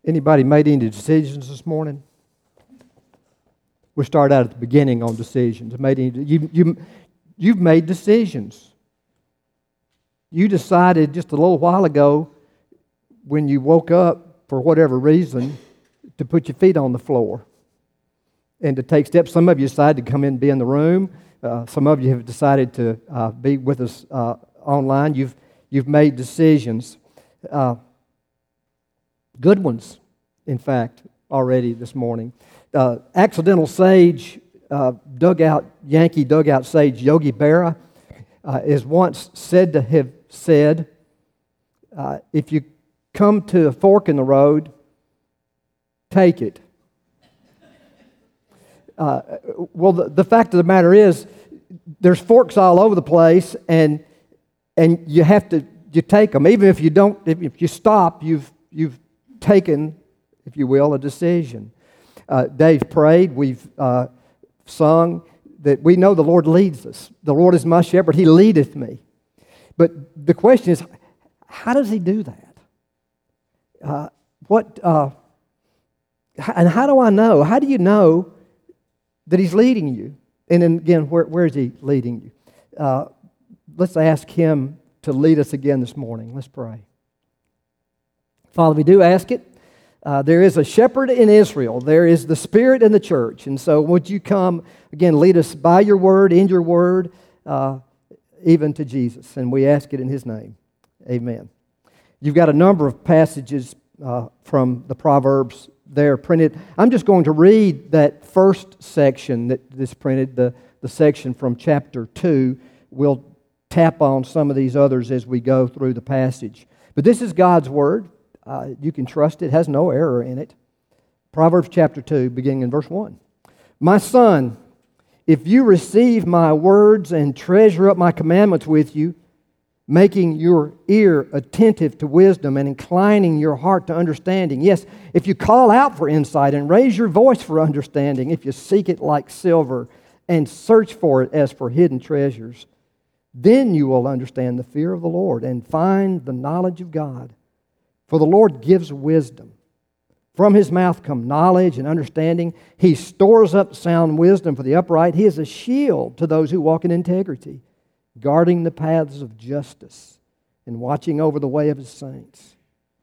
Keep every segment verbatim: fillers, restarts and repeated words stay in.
Anybody made any decisions this morning? We'll start out at the beginning on decisions. Made any, you, you, you've made decisions. You decided just a little while ago when you woke up, for whatever reason, to put your feet on the floor and to take steps. Some of you decided to come in and be in the room. Uh, some of you have decided to uh, be with us uh, online. You've, you've made decisions. Uh, Good ones, in fact, already this morning. Uh, accidental sage, uh, dugout, Yankee dugout sage Yogi Berra uh, is once said to have said, uh, if you come to a fork in the road, take it. Uh, well, the, the fact of the matter is, there's forks all over the place, and and you have to you take them. Even if you don't, if, if you stop, you've you've taken, if you will, a decision. Uh, Dave prayed. We've uh, sung that we know the Lord leads us. The Lord is my shepherd; He leadeth me. But the question is, how does He do that? Uh, what uh, and how do I know? How do you know that He's leading you? And then again, where, where is He leading you? Uh, let's ask Him to lead us again this morning. Let's pray. Father, we do ask it. Uh, there is a shepherd in Israel. There is the Spirit in the church. And so would you come, again, lead us by your word, in your word, uh, even to Jesus. And we ask it in His name. Amen. You've got a number of passages uh, from the Proverbs there printed. I'm just going to read that first section that is printed, the, the section from chapter two. We'll tap on some of these others as we go through the passage. But this is God's word. Uh, you can trust it. It has no error in it. Proverbs chapter two, beginning in verse one. My son, if you receive my words and treasure up my commandments with you, making your ear attentive to wisdom and inclining your heart to understanding. Yes, if you call out for insight and raise your voice for understanding, if you seek it like silver and search for it as for hidden treasures, then you will understand the fear of the Lord and find the knowledge of God. For the Lord gives wisdom. From His mouth come knowledge and understanding. He stores up sound wisdom for the upright. He is a shield to those who walk in integrity, guarding the paths of justice and watching over the way of His saints.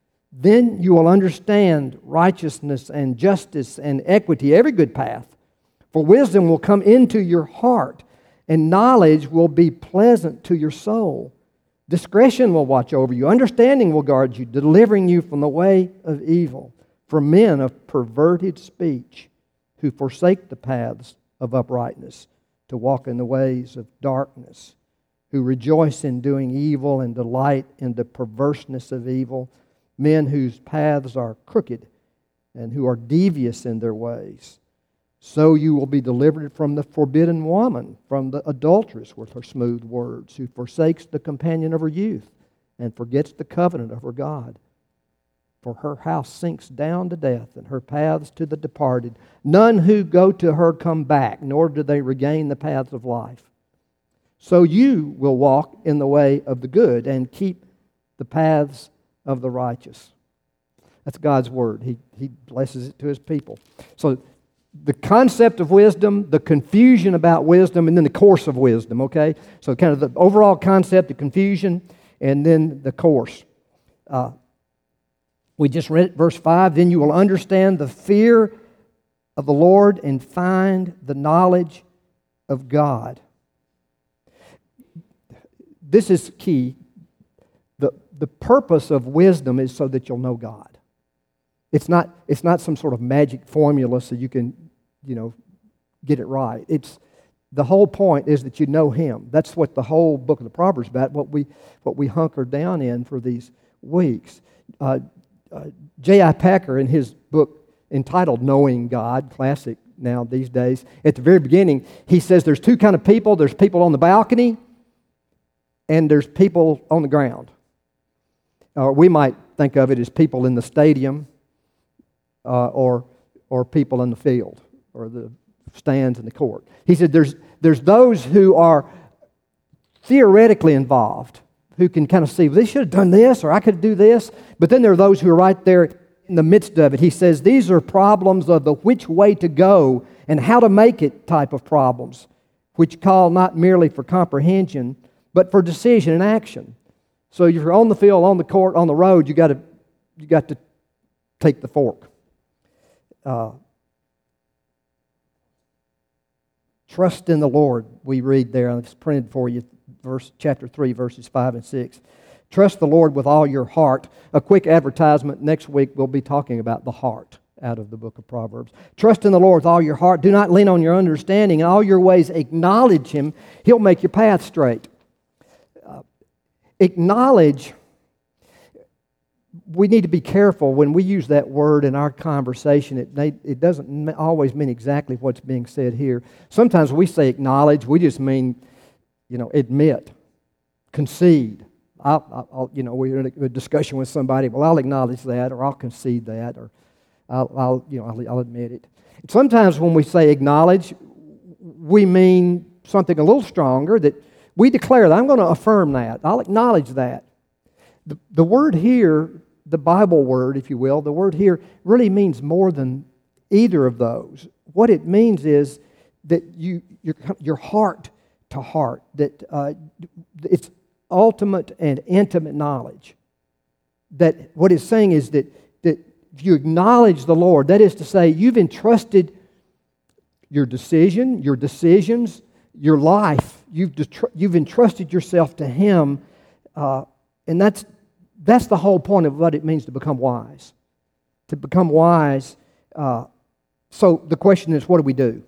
Then you will understand righteousness and justice and equity, every good path. For wisdom will come into your heart, and knowledge will be pleasant to your soul. Discretion will watch over you. Understanding will guard you, delivering you from the way of evil, from men of perverted speech who forsake the paths of uprightness to walk in the ways of darkness, who rejoice in doing evil and delight in the perverseness of evil, men whose paths are crooked and who are devious in their ways. So you will be delivered from the forbidden woman, from the adulteress with her smooth words, who forsakes the companion of her youth and forgets the covenant of her God. For her house sinks down to death, and her paths to the departed. None who go to her come back, nor do they regain the paths of life. So you will walk in the way of the good and keep the paths of the righteous. That's God's word. He, he blesses it to His people. So the concept of wisdom, the confusion about wisdom, and then the course of wisdom, okay? So kind of the overall concept, the confusion, and then the course. Uh, we just read it, verse five, then you will understand the fear of the Lord and find the knowledge of God. This is key. The, the purpose of wisdom is so that you'll know God. It's not, it's not some sort of magic formula so you can, you know, get it right. It's the whole point is that you know Him. That's what the whole book of the Proverbs is about, what we, what we hunker down in for these weeks. Uh, uh, J I Packer, in his book entitled Knowing God, classic now these days, at the very beginning, he says there's two kind of people. There's people on the balcony and there's people on the ground. Or we might think of it as people in the stadium uh, or or people in the field or the stands in the court. He said there's there's those who are theoretically involved, who can kind of see, well, they should have done this or I could do this. But then there are those who are right there in in the midst of it. He says these are problems of the which way to go and how to make it type of problems, which call not merely for comprehension, but for decision and action. So if you're on the field, on the court, on the road, you got to you got to take the fork. Uh, Trust in the Lord, we read there, and it's printed for you, verse chapter three, verses five and six. Trust the Lord with all your heart. A quick advertisement. Next week we'll be talking about the heart out of the book of Proverbs. Trust in the Lord with all your heart. Do not lean on your understanding. In all your ways acknowledge Him. He'll make your path straight. Uh, acknowledge. We need to be careful when we use that word in our conversation. It, it doesn't always mean exactly what's being said here. Sometimes we say acknowledge. We just mean, you know, admit, concede. I'll, I'll, you know, we're in a discussion with somebody. Well, I'll acknowledge that, or I'll concede that, or I'll, I'll you know, I'll, I'll admit it. Sometimes when we say acknowledge, we mean something a little stronger. That we declare that I'm going to affirm that. I'll acknowledge that. The, the word here, the Bible word, if you will, the word here really means more than either of those. What it means is that you, your, your heart to heart, that uh, it's ultimate and intimate knowledge. That what it's saying is that, that if you acknowledge the Lord, that is to say, you've entrusted your decision, your decisions, your life, you've, detr- you've entrusted yourself to Him, uh, and that's That's the whole point of what it means to become wise. To become wise. Uh, so the question is, what do we do?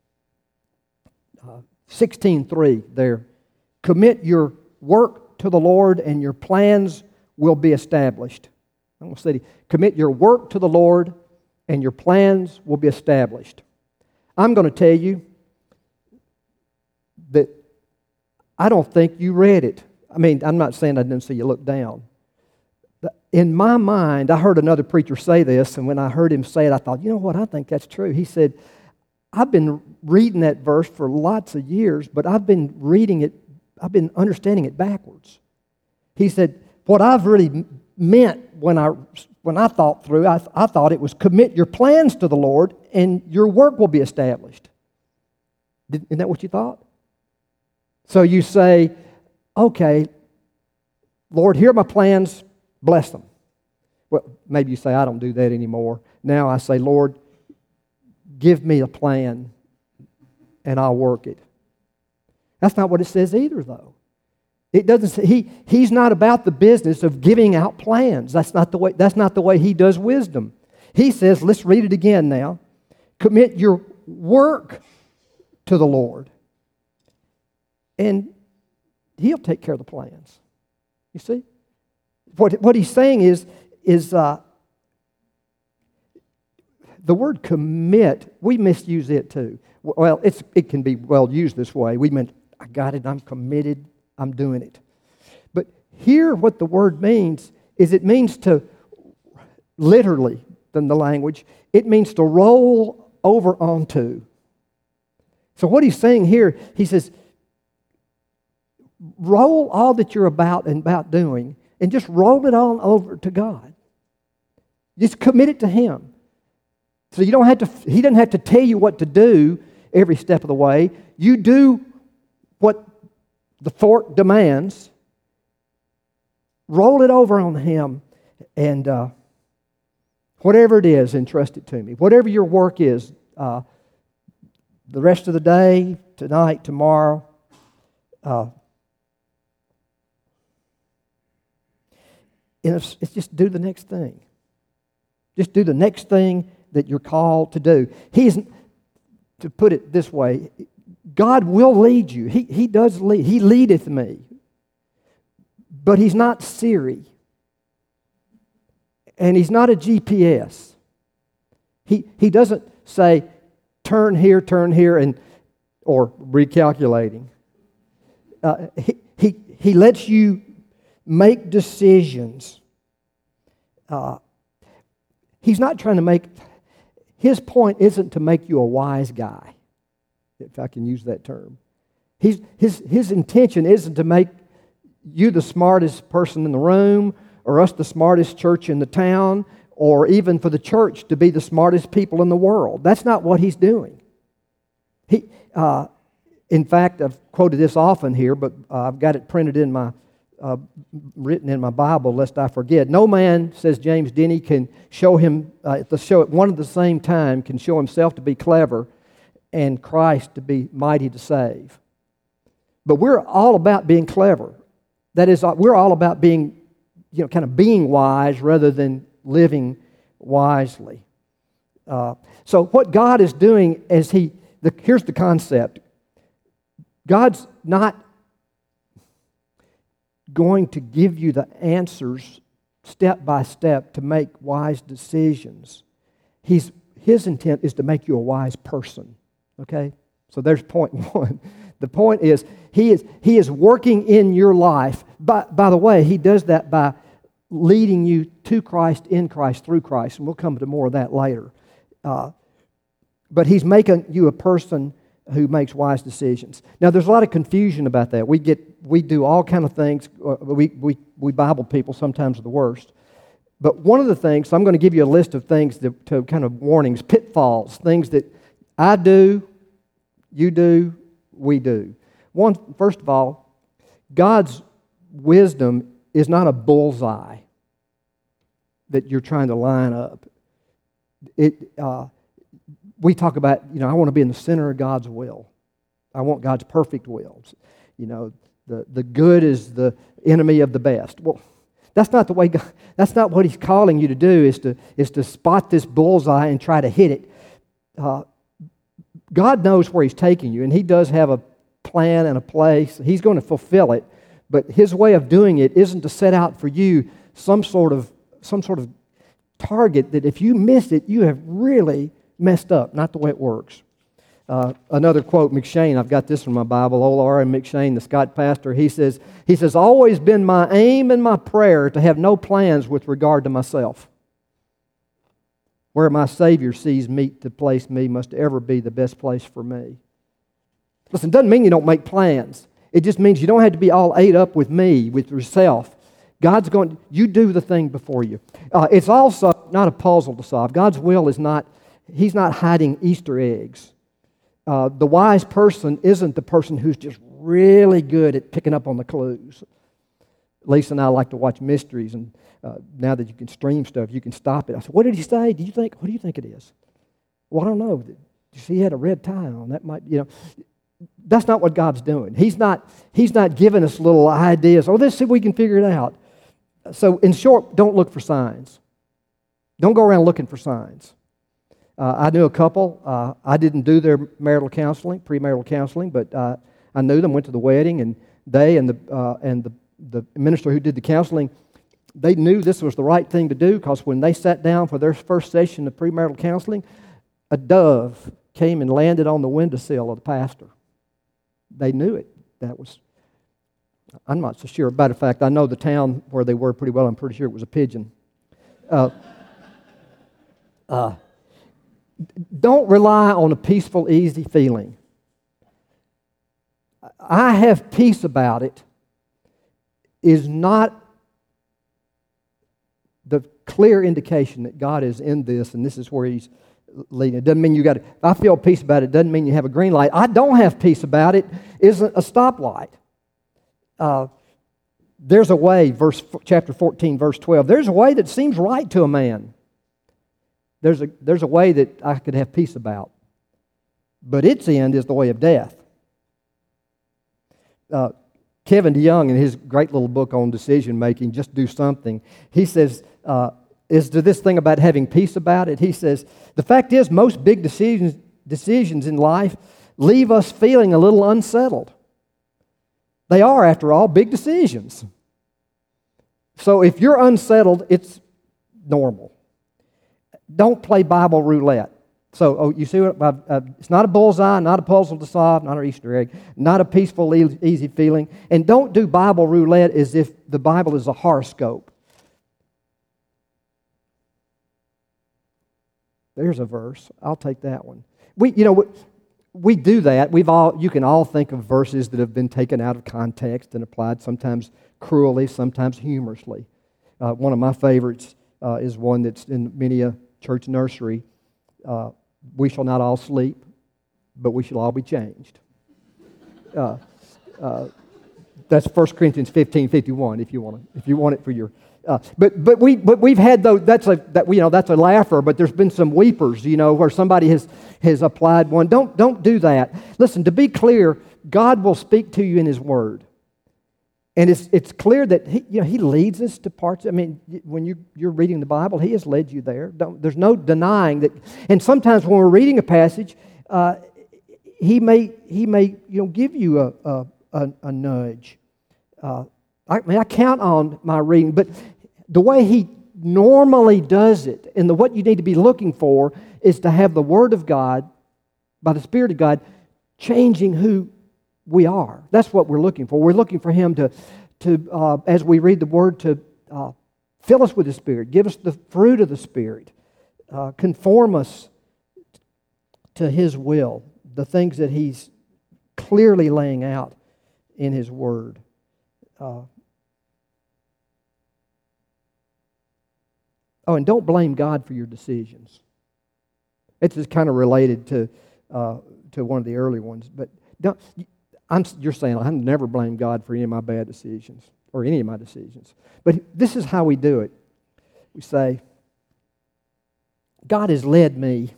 Uh, sixteen three there. Commit your work to the Lord and your plans will be established. I'm going to say, commit your work to the Lord and your plans will be established. I'm going to tell you that I don't think you read it. I mean, I'm not saying I didn't see you look down. In my mind, I heard another preacher say this, and when I heard him say it, I thought, you know what, I think that's true. He said, I've been reading that verse for lots of years, but I've been reading it, I've been understanding it backwards. He said, what I've really meant when I when I thought through, I, I thought it was commit your plans to the Lord, and your work will be established. Isn't that what you thought? So you say, okay, Lord, here are my plans, bless them. Well, maybe you say, I don't do that anymore. Now I say, Lord, give me a plan and I'll work it. That's not what it says either, though. It doesn't say, he, he's not about the business of giving out plans. That's not the way, that's not the way he does wisdom. He says, let's read it again now. Commit your work to the Lord, and He'll take care of the plans. You see? What, what he's saying is, is uh, the word commit, we misuse it too. Well, it's, it can be well used this way. We meant, I got it, I'm committed, I'm doing it. But here what the word means is it means to, literally, than the language, it means to roll over onto. So what he's saying here, he says, roll all that you're about and about doing and just roll it on over to God. Just commit it to Him. So you don't have to, He doesn't have to tell you what to do every step of the way. You do what the fork demands. Roll it over on Him, and uh, whatever it is, entrust it to me. Whatever your work is, uh, the rest of the day, tonight, tomorrow, uh, and it's, it's just do the next thing. Just do the next thing that you're called to do. He's, to put it this way, God will lead you. He, he does lead. He leadeth me. But He's not Siri. And He's not a G P S. He, he doesn't say, turn here, turn here, and or recalculating. Uh, he, he, he lets you make decisions. Uh, he's not trying to make, his point isn't to make you a wise guy, if I can use that term. He's, his, his intention isn't to make you the smartest person in the room, or us the smartest church in the town, or even for the church to be the smartest people in the world. That's not what he's doing. He, uh, in fact, I've quoted this often here, but uh, I've got it printed in my, uh, written in my Bible, lest I forget. No man, says James Denny, can show him, uh, at the show at one and the same time, can show himself to be clever and Christ to be mighty to save. But we're all about being clever. That is, we're all about being, you know, kind of being wise rather than living wisely. Uh, so what God is doing is He, the, here's the concept. God's not going to give you the answers step by step to make wise decisions. He's, His intent is to make you a wise person. Okay? So there's point one. The point is, He is, he is working in your life. By, by the way, He does that by leading you to Christ, in Christ, through Christ. And we'll come to more of that later. Uh, but He's making you a person who makes wise decisions. Now, there's a lot of confusion about that. We get, we do all kind of things. We, we, we Bible people sometimes are the worst. But one of the things, so I'm going to give you a list of things, that, to kind of warnings, pitfalls, things that I do, you do, we do. One, first of all, God's wisdom is not a bullseye that you're trying to line up. It, uh, we talk about, you know, I want to be in the center of God's will. I want God's perfect will. You know, the, the good is the enemy of the best. Well, that's not the way God, that's not what He's calling you to do, is to, is to spot this bullseye and try to hit it. Uh, God knows where He's taking you, and He does have a plan and a place. He's going to fulfill it, but His way of doing it isn't to set out for you some sort of some sort of target that if you miss it, you have really messed up. Not the way it works. Uh, another quote, McShane, I've got this from my Bible, old R M McShane, the Scott pastor, he says, he says, always been my aim and my prayer to have no plans with regard to myself. Where my Savior sees meet to place me must ever be the best place for me. Listen, it doesn't mean you don't make plans. It just means you don't have to be all ate up with me, with yourself. God's going, you do the thing before you. Uh, it's also not a puzzle to solve. God's will is not, He's not hiding Easter eggs. Uh, the wise person isn't the person who's just really good at picking up on the clues. Lisa and I like to watch mysteries, and uh, now that you can stream stuff, you can stop it. I said, what did he say? Do you think, what do you think it is? Well, I don't know. You see, he had a red tie on. That might, you know. That's not what God's doing. He's not, he's not giving us little ideas. Oh, let's see if we can figure it out. So, in short, don't look for signs. Don't go around looking for signs. Uh, I knew a couple. Uh, I didn't do their marital counseling, premarital counseling, but uh, I knew them, went to the wedding, and they and the uh, and the, the minister who did the counseling, they knew this was the right thing to do, because when they sat down for their first session of premarital counseling, a dove came and landed on the windowsill of the pastor. They knew it. That was, I'm not so sure. Matter of fact, I know the town where they were pretty well. I'm pretty sure it was a pigeon. Uh, uh, don't rely on a peaceful, easy feeling. I have peace about it is not the clear indication that God is in this and this is where He's leading. It doesn't mean you got to, if I feel peace about it, doesn't mean you have a green light. I don't have peace about it isn't a stoplight. Uh, there's a way, verse chapter fourteen, verse twelve, there's a way that seems right to a man. There's a, there's a way that I could have peace about. But its end is the way of death. Uh, Kevin DeYoung, in his great little book on decision making, Just Do Something, he says, uh, is to this thing about having peace about it, he says, the fact is most big decisions, decisions in life leave us feeling a little unsettled. They are, after all, big decisions. So if you're unsettled, it's normal. Don't play Bible roulette. So, oh, you see what? Uh, uh, it's not a bullseye, not a puzzle to solve, not an Easter egg, not a peaceful, easy feeling. And don't do Bible roulette as if the Bible is a horoscope. There's a verse. I'll take that one. We, you know, we, we do that. We've all. You can all think of verses that have been taken out of context and applied, sometimes cruelly, sometimes humorously. Uh, one of my favorites uh, is one that's in many a church nursery. Uh, we shall not all sleep, but we shall all be changed. Uh, uh, that's First Corinthians fifteen fifty-one. If you want to, if you want it for your, uh, but but we but we've had those. That's a that you know that's a laugher. But there's been some weepers, you know, where somebody has has applied one. Don't don't do that. Listen, to be clear, God will speak to you in His Word. And it's it's clear that he, you know, he leads us to parts. I mean, when you, you're reading the Bible, He has led you there. Don't, there's no denying that. And sometimes when we're reading a passage, uh, He may He may you know give you a a, a, a nudge. Uh, I mean, I count on my reading, but the way He normally does it, and the what you need to be looking for is to have the Word of God, by the Spirit of God, changing who we are. That's what we're looking for. We're looking for Him to, to uh, as we read the Word, to uh, fill us with the Spirit, give us the fruit of the Spirit, uh, conform us to His will, the things that He's clearly laying out in His Word. Uh, oh, and don't blame God for your decisions. It's just kind of related to uh, to one of the early ones, but don't. I'm, you're saying, I never blame God for any of my bad decisions or any of my decisions. But this is how we do it. We say, God has led me.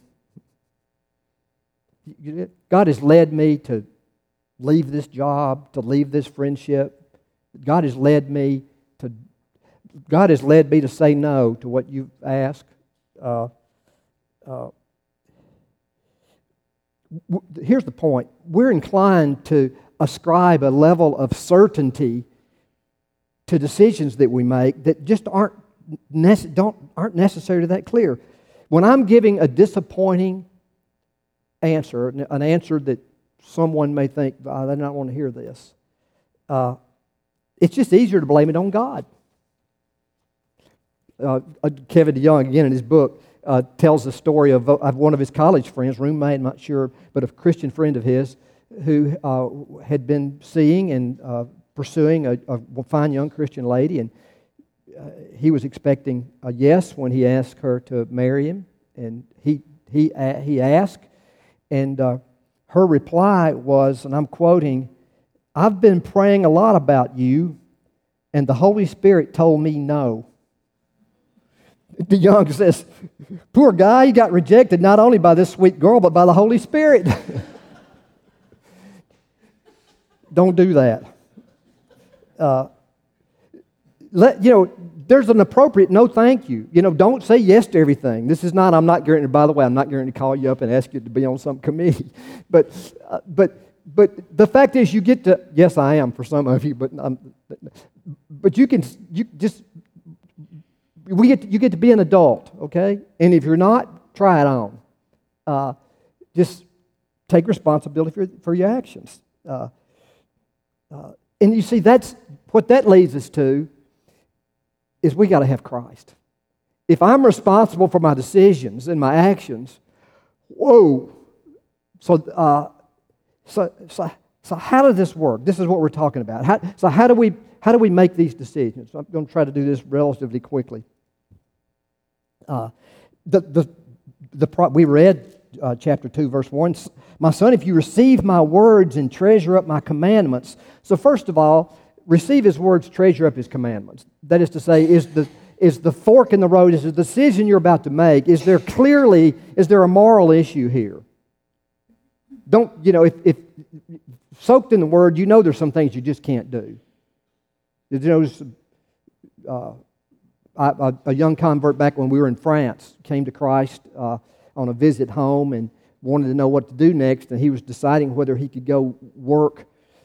God has led me to leave this job, to leave this friendship. God has led me to, God has led me to say no to what you've asked. Uh, uh, Here's the point. We're inclined to ascribe a level of certainty to decisions that we make that just aren't, nece- don't, aren't necessarily that clear. When I'm giving a disappointing answer, an answer that someone may think, oh, they don't want to hear this, uh, it's just easier to blame it on God. Uh, Kevin DeYoung, again in his book, Uh, tells the story of, of one of his college friends, roommate, I'm not sure, but a Christian friend of his who uh, had been seeing and uh, pursuing a, a fine young Christian lady, and uh, he was expecting a yes when he asked her to marry him, and he he uh, he asked, and uh, her reply was, and I'm quoting, "I've been praying a lot about you, and the Holy Spirit told me no." DeYoung says, poor guy, he got rejected not only by this sweet girl, but by the Holy Spirit. Don't do that. Uh, let you know, there's an appropriate no thank you. You know, don't say yes to everything. This is not, I'm not guaranteed, by the way, I'm not guaranteed to call you up and ask you to be on some committee. But, uh, but, but the fact is you get to, yes, I am for some of you, but, um, but you can, you just, We get to, you get to be an adult, okay? And if you're not, try it on. Uh, just take responsibility for, for your actions. Uh, uh, and you see, that's what that leads us to is we got to have Christ. If I'm responsible for my decisions and my actions, whoa. So, uh, so, so, so how does this work? This is what we're talking about. How, so how do we how do we make these decisions? I'm going to try to do this relatively quickly. Uh, the the the pro- we read uh, chapter two, verse one. My son, if you receive my words and treasure up my commandments. So first of all, receive His words, treasure up His commandments. That is to say, is the is the fork in the road, is the decision you're about to make, is there clearly, is there a moral issue here? Don't, you know, if, if soaked in the Word, you know there's some things you just can't do. Did you notice uh, a, a young convert back when we were in France came to Christ uh, on a visit home and wanted to know what to do next, and he was deciding whether he could go work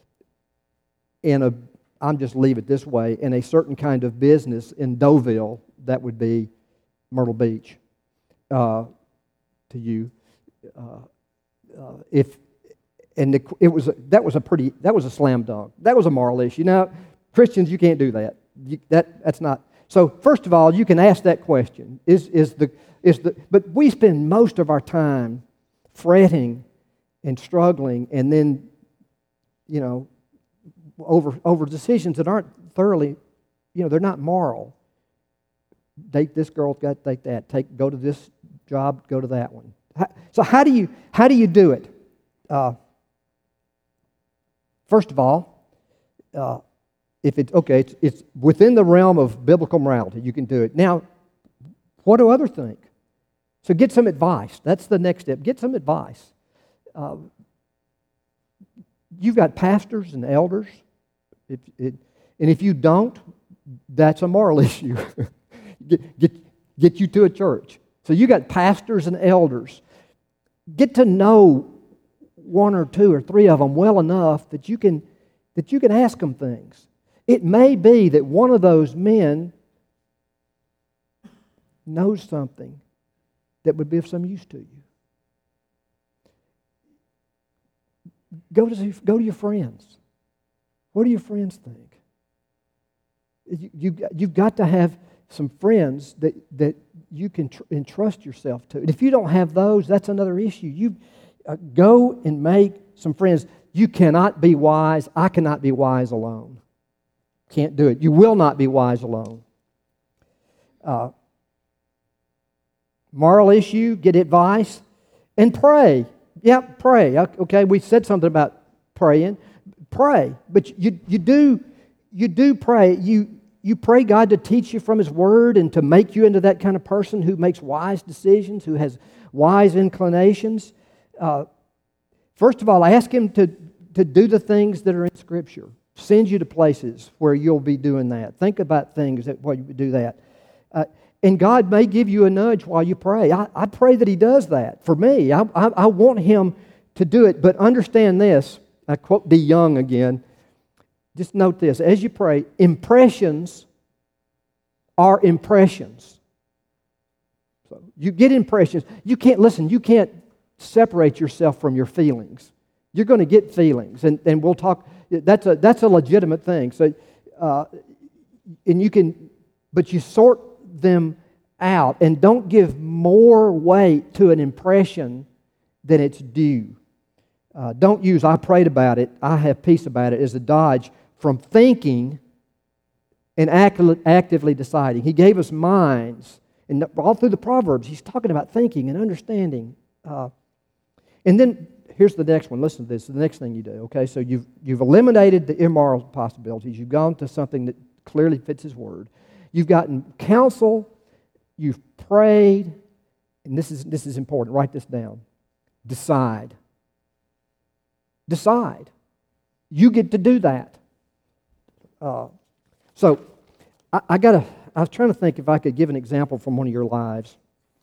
in a, I'm just leave it this way, in a certain kind of business in Deauville, that would be Myrtle Beach, uh, to you. Uh, uh, if and the, it was a, that was a pretty that was a slam dunk. That was a moral issue. Now, Christians, you can't do that. You, that that's not. So first of all, you can ask that question: Is is the is the? But we spend most of our time fretting and struggling, and then, you know, over over decisions that aren't thoroughly, you know, they're not moral. date this girl, got to date that. Take go to this job, go to that one. So how do you how do you do it? Uh, first of all, uh, if it's okay, it's, it's within the realm of biblical morality. You can do it. Now, what do others think? So get some advice. That's the next step. Get some advice. Uh, you've got pastors and elders, if, it, and if you don't, that's a moral issue. get, get, get you to a church. So you got pastors and elders. Get to know one or two or three of them well enough that you can that you can ask them things. It may be that one of those men knows something that would be of some use to you. Go to go to your friends. What do your friends think? You, you, you've got to have some friends that, that you can tr- entrust yourself to. And if you don't have those, that's another issue. You uh, go and make some friends. You cannot be wise. I cannot be wise alone. Can't do it. You will not be wise alone. Uh, moral issue, get advice, and pray. Yeah, pray. Okay, we said something about praying. Pray, but you you do you do pray. You you pray God to teach you from His Word and to make you into that kind of person who makes wise decisions, who has wise inclinations. Uh, first of all, ask Him to to do the things that are in Scripture. Send you to places where you'll be doing that. Think about things that while you do that. Uh, and God may give you a nudge while you pray. I, I pray that He does that for me. I, I, I want Him to do it. But understand this. I quote De Young again. Just note this. As you pray, impressions are impressions. So you get impressions. You can't, listen, you can't separate yourself from your feelings. You're going to get feelings. And, and we'll talk, that's a, that's a legitimate thing. So, uh, and you can, but you sort them out and don't give more weight to an impression than it's due. Uh, don't use "I prayed about it, I have peace about it" as a dodge from thinking and act, actively deciding. He gave us minds, and all through the Proverbs, He's talking about thinking and understanding. Uh, and then here's the next one. Listen to this. The next thing you do. Okay, so you've you've eliminated the immoral possibilities. You've gone to something that clearly fits His Word. You've gotten counsel. You've prayed, and this is this is important. Write this down. Decide. Decide. You get to do that. Uh, so, I, I got to. I was trying to think if I could give an example from one of your lives.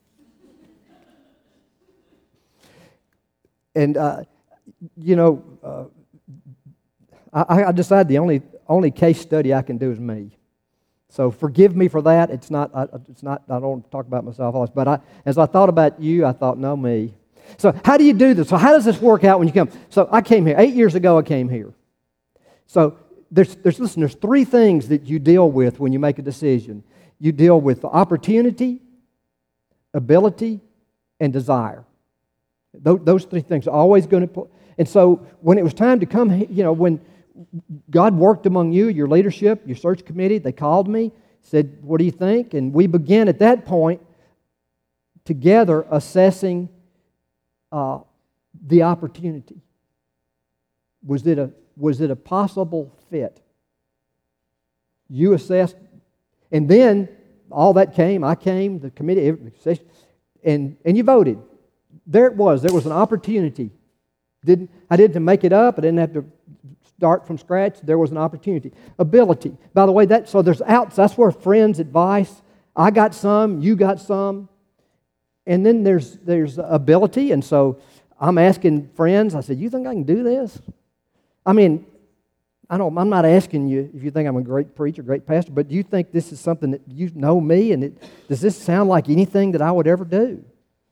And uh, you know, uh, I, I decided the only only case study I can do is me. So forgive me for that. It's not. I, it's not. I don't talk about myself, but I, as I thought about you, I thought, no, me. So how do you do this? So how does this work out when you come? So I came here. Eight years ago I came here. So there's, there's listen, there's three things that you deal with when you make a decision. You deal with opportunity, ability, and desire. Those, those three things are always going to... And so when it was time to come, you know, when God worked among you, your leadership, your search committee, they called me, said, what do you think? And we began at that point together assessing Uh, the opportunity. Was it a was it a possible fit? You assessed, and then all that came. I came, the committee, and and you voted. There it was. There was an opportunity. Didn't I didn't make it up. I didn't have to start from scratch. There was an opportunity. Ability. By the way, that so there's outs. That's where friends' advice. I got some. You got some. And then there's there's ability, and so I'm asking friends. I said, "You think I can do this?" I mean, I don't. I'm not asking you if you think I'm a great preacher, great pastor, but do you think this is something that you know me, and it, does this sound like anything that I would ever do?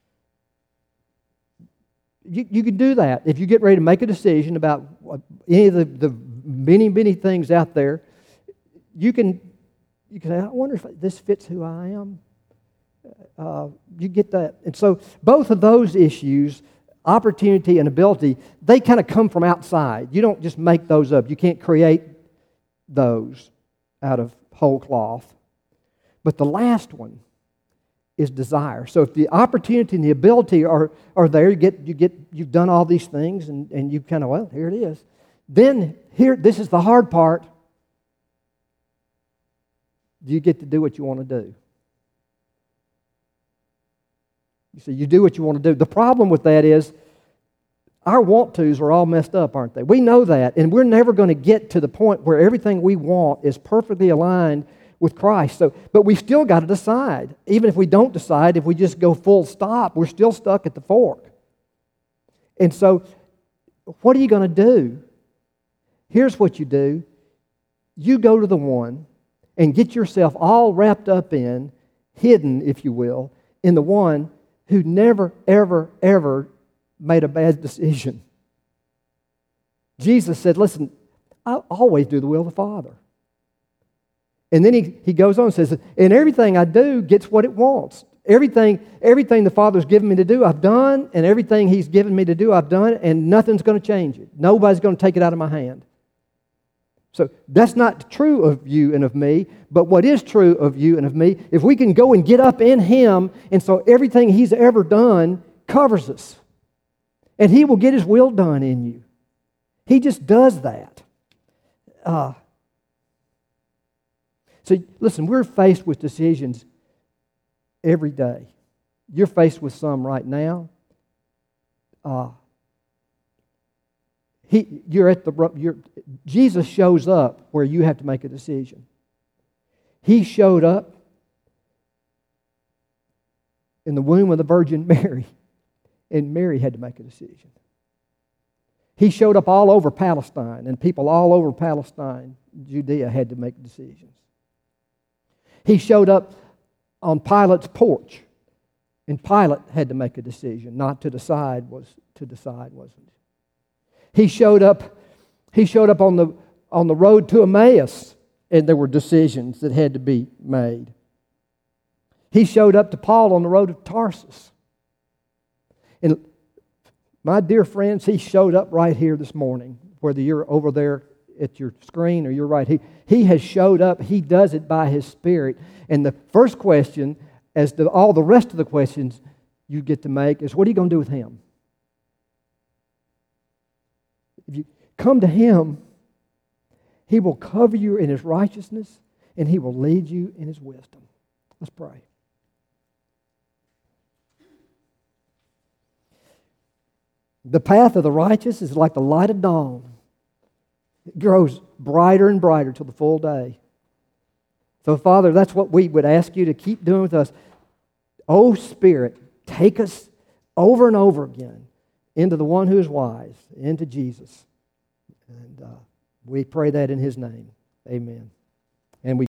You you can do that if you get ready to make a decision about any of the, the many many things out there. You can you can say, "I wonder if this fits who I am." Uh, you get that. And so both of those issues, opportunity and ability, they kind of come from outside. You don't just make those up. You can't create those out of whole cloth. But the last one is desire. So if the opportunity and the ability are, are there, you get, you get, you've done all these things, and, and you kind of, well, here it is. Then, here, this is the hard part. You get to do what you want to do. You see, you do what you want to do. The problem with that is our want-tos are all messed up, aren't they? We know that, and we're never going to get to the point where everything we want is perfectly aligned with Christ. So, but we've still got to decide. Even if we don't decide, if we just go full stop, we're still stuck at the fork. And so, what are you going to do? Here's what you do. You go to the one and get yourself all wrapped up in, hidden, if you will, in the one who never, ever, ever made a bad decision. Jesus said, listen, I always do the will of the Father. And then he, he goes on and says, and everything I do gets what it wants. Everything, everything the Father's given me to do, I've done, and everything He's given me to do, I've done, and nothing's going to change it. Nobody's going to take it out of my hand. So that's not true of you and of me, but what is true of you and of me, if we can go and get up in Him, and so everything He's ever done covers us. And He will get His will done in you. He just does that. Uh, so listen, we're faced with decisions every day. You're faced with some right now. Uh, he, you're at the you're, Jesus shows up where you have to make a decision. He showed up in the womb of the Virgin Mary, and Mary had to make a decision. He showed up all over Palestine, and people all over Palestine, Judea, had to make decisions. He showed up on Pilate's porch, and Pilate had to make a decision. Not to decide was to decide, wasn't it? He showed up. He showed up on the on the road to Emmaus, and there were decisions that had to be made. He showed up to Paul on the road to Tarsus, and my dear friends, he showed up right here this morning. Whether you're over there at your screen or you're right here, he has showed up. He does it by His Spirit. And the first question, as to all the rest of the questions you get to make, is what are you going to do with Him? If you come to Him, He will cover you in His righteousness, and He will lead you in His wisdom. Let's pray. The path of the righteous is like the light of dawn. It grows brighter and brighter till the full day. So, Father, that's what we would ask You to keep doing with us. Oh, Spirit, take us over and over again into the one who is wise, into Jesus. And uh, we pray that in His name. Amen. And we